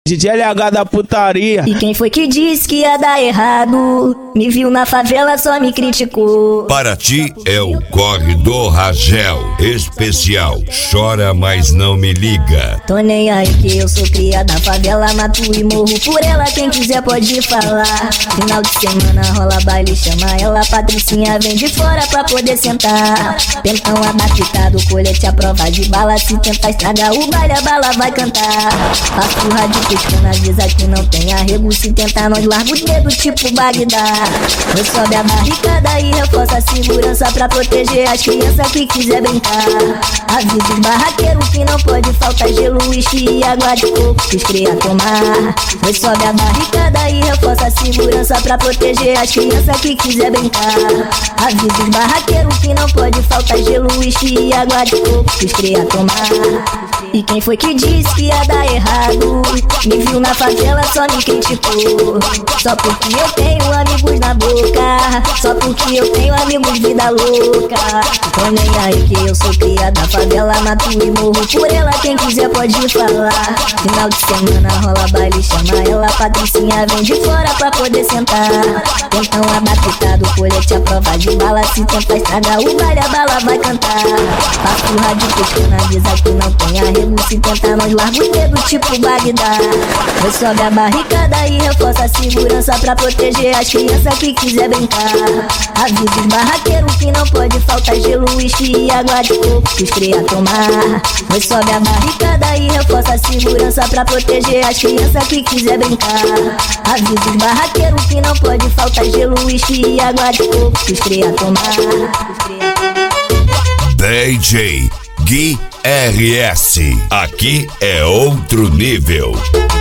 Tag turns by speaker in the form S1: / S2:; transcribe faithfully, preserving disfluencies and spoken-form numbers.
S1: D J L H da putaria.
S2: E quem foi que disse que ia dar errado? Me viu na favela, só me criticou.
S3: Para ti é o corre do Ragel especial. Chora, mas não me liga.
S2: Tô nem aí que eu sou cria da favela, mato e morro por ela. Quem quiser pode falar. Final de semana rola baile, chama ela. Patricinha vem de fora pra poder sentar. Pentão adaptado, colete à prova de bala. Se tentar estragar o baile, a bala vai cantar. Faço o rádio piscando, avisa que não tem arrego. Se tentar nós larga o dedo tipo Bagdá. Eu sobe a barricada e reforça a segurança pra proteger as crianças que quiser brincar. Avisa os barraqueiros que não pode faltar gelo, uísque e água de coco que os cria tomar. Eu sobe a barricada e reforça a segurança pra proteger as crianças que quiser brincar. Avisa os barraqueiros que não pode faltar gelo, uísque e água de coco que os cria tomar. E quem foi que disse que ia dar errado? Me viu na favela, só me criticou. Só porque eu tenho amigos na boca, só porque eu tenho amigos vida louca. Tô nem aí que eu sou cria da favela, mato e morro por ela. Quem quiser pode falar. Final de semana rola baile, chama ela. Patricinha vem de fora pra poder sentar. Pentão adaptado, colete à prova de bala. Se tentar estragar o baile, a bala vai cantar. Faço o rádio pequeno, avisa que não tem arrego. Se tentar nós larga o dedo tipo Bagdá. Eu sobe a barricada e reforça a segurança pra proteger as crianças que quiser brincar. Avisa os barraqueiros que não pode faltar gelo, uísque e água de coco que os cria tomar. Eu sobe a barricada e reforça a segurança pra proteger as crianças que quiser brincar. Avisa os barraqueiros que não pode faltar gelo, uísque e água de coco que os cria tomar.
S3: D J Gui R S, aqui é outro nível.